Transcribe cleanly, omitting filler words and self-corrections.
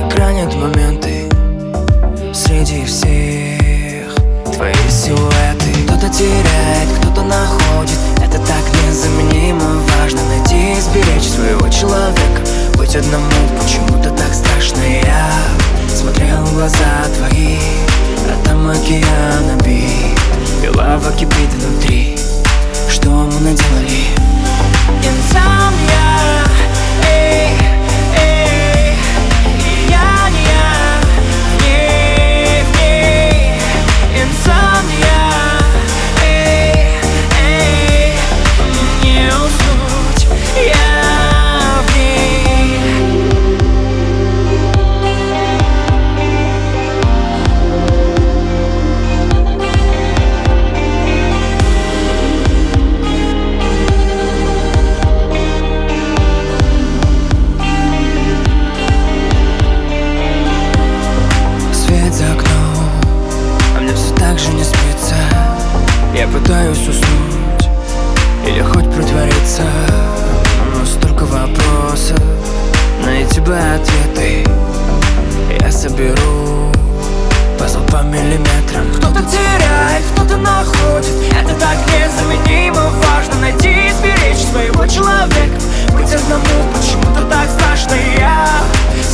ранят моменты среди всех твои силуэты. Кто-то теряет, кто-то находит. Это так незаменимо. Важно найти и сберечь своего человека. Быть одному почему-то так страшно. Я смотрел в глаза твои, а там океан обид, и лава кипит внутри. Что мы наделали? Инсомния, эй, эй, и я не я, в ней, инсомния, эй, эй, не уснуть, я в ней. За окном, а мне все так же не спится. Я пытаюсь уснуть или хоть притвориться, но столько вопросов, найти бы ответы. Я соберу пазл по миллиметрам. Кто-то теряет, кто-то находит. Это так незаменимо. Важно найти и сберечь своего человека. Быть одному почему-то так страшно. Я